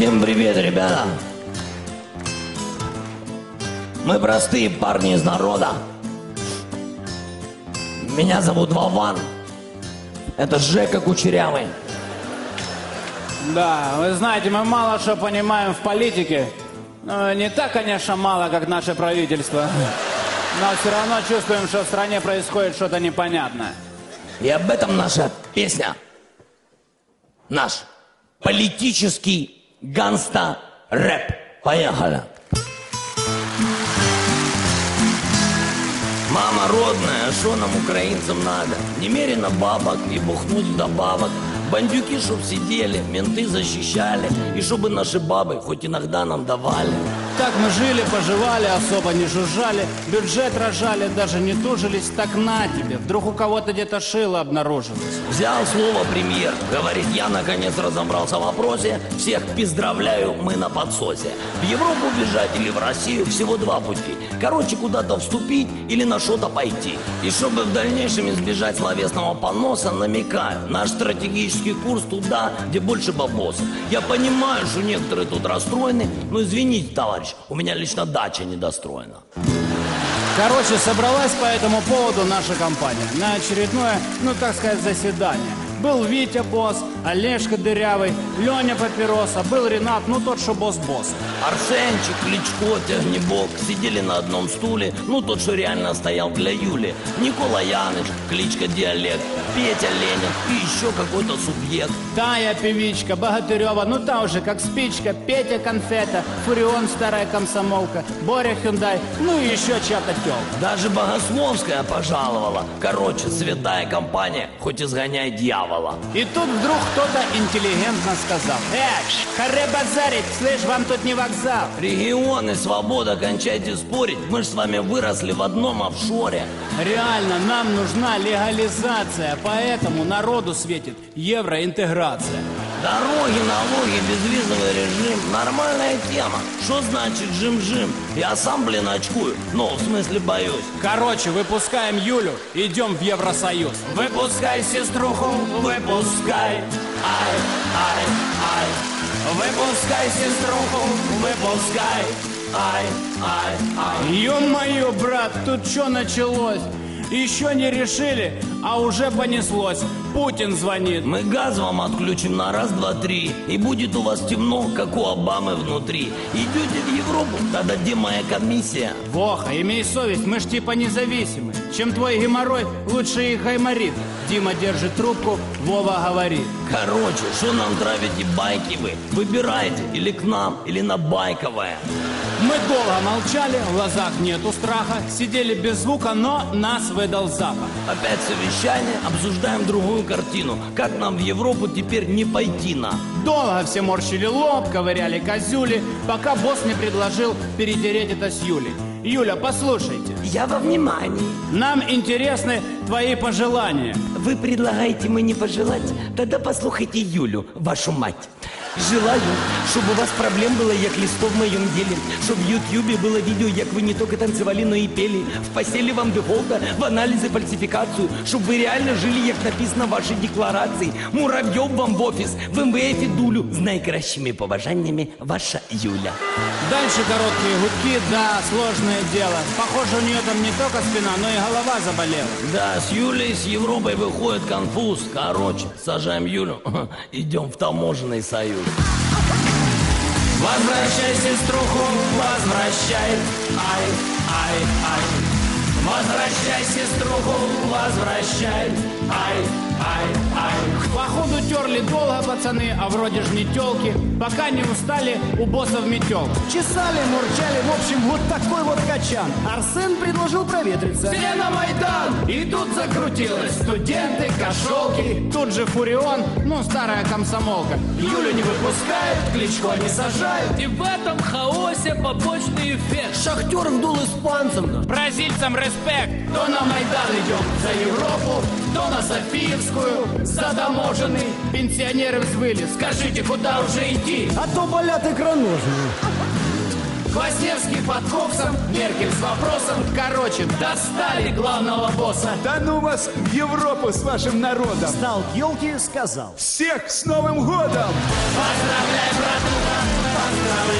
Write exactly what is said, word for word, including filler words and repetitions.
Всем привет, ребята! Мы простые парни из народа. Меня зовут Вован. Это Жека Кучерявый. Да, вы знаете, мы мало что понимаем в политике. Ну, не так, конечно, мало, как наше правительство. Но все равно чувствуем, что в стране происходит что-то непонятное. И об этом наша песня. Наш политический ганста-рэп. Поехали. Мама родная, что нам, украинцам, надо? Немерено бабок и бухнуть вдобавок. Бандюки, чтоб сидели, менты защищали. И чтобы наши бабы хоть иногда нам давали. Так мы жили, поживали, особо не жужжали. Бюджет рожали, даже не тужились. Так на тебе, вдруг у кого-то где-то шило обнаружилось. Взял слово премьер, говорит, я наконец разобрался в вопросе. Всех поздравляю, мы на подсосе. В Европу бежать или в Россию всего два пути. Короче, куда-то вступить или на что-то пойти. И чтобы в дальнейшем избежать словесного поноса, намекаю, наш стратегический курс туда, где больше бабоса. Я понимаю, что некоторые тут расстроены, но извините, товарищ, у меня лично дача недостроена. Короче, собралась по этому поводу наша компания на очередное, ну так сказать, заседание. Был Витя босс, Олежка дырявый, Леня Папироса, был Ренат, ну тот, что босс-босс. Арсенчик, Кличко, Тягнебок сидели на одном стуле, ну тот, что реально стоял для Юли. Никола Яныч, кличка Диалект, Петя Ленин и еще какой-то субъект. Тая певичка, Богатырева, ну та уже как спичка, Петя Конфета, Фурион старая комсомолка, Боря Хюндай, ну и еще чья-то тёлка. Даже Богословская пожаловала. Короче, святая компания, хоть изгоняй дьявола. И тут вдруг кто-то интеллигентно сказал: «Эй, харе базарить, слышь, вам тут не вокзал». Регионы, свобода, кончайте спорить. Мы ж с вами выросли в одном офшоре. Реально, нам нужна легализация, поэтому народу светит евроинтеграция. Дороги, налоги, безвизовый режим. Нормальная тема. Что значит жим-жим? Я сам, блин, очкую. Ну, в смысле, боюсь. Короче, выпускаем Юлю, идем в Евросоюз. Выпускай сеструху, выпускай. Ай, ай, ай. Выпускай сеструху, выпускай. Ай, ай, ай. Ё-моё, брат, тут что началось? Еще не решили, а уже понеслось. Путин звонит. Мы газ вам отключим на раз, два, три. И будет у вас темно, как у Обамы внутри. Идете в Европу, тогда где моя комиссия? Воха, имей совесть, мы ж типа независимы. Чем твой геморрой, лучше их гайморит. Дима держит трубку, Вова говорит: короче, что нам травите байки вы? Выбирайте, или к нам, или на Байковое. Мы долго молчали, в глазах нету страха. Сидели без звука, но нас выдал запах. Опять совещание, обсуждаем другую картину. Как нам в Европу теперь не пойти на? Долго все морщили лоб, ковыряли козюли, пока босс не предложил перетереть это с Юлей. Юля, послушайте. Я во внимании. Нам интересны твои пожелания. Вы предлагаете мне пожелать? Тогда послухайте Юлю, вашу мать. Желаю, чтобы у вас проблем было, як листов в моем деле. Чтоб в ютьюбе было видео, як вы не только танцевали, но и пели. В постели вам дефолта, в анализы фальсификацию. Чтоб вы реально жили, як написано в вашей декларации. Муравьев вам в офис, в эм вэ эфе дулю. С наикращими побажаниями, ваша Юля. Дальше короткие гудки, да, сложное дело. Похоже, у нее там не только спина, но и голова заболела. Да, с Юлей, с Европой выходит конфуз. Короче, сажаем Юлю, идем в таможенный союз. Возвращай сеструху, возвращай. Ай, ай, ай. Возвращай сеструху, возвращай. Ай, ай, ай. Походу терли долго пацаны, а вроде ж не тёлки. Пока не устали, у боссов метел. Чесали, мурчали, в общем, вот такой вот качан. Арсен предложил проветриться. Все на Майдан! И тут закрутилось. Студенты, кошелки. Тут же Фурион, ну старая комсомолка. Юлю не выпускают, Кличко не сажают. И в этом хаосе побочный эффект. Шахтер вдул испанцам. Бразильцам респект. То на Майдан идем за Европу, то на Софиевскую, задаможенный. Пенсионеры взвыли, скажите, куда уже идти? А то болят икроножные. Квасневский под коксом, Меркель с вопросом. Короче, достали главного босса. Да ну вас в Европу с вашим народом! Встал к елке, сказал: Всех с Новым годом! Поздравляй, братуха, поздравляй.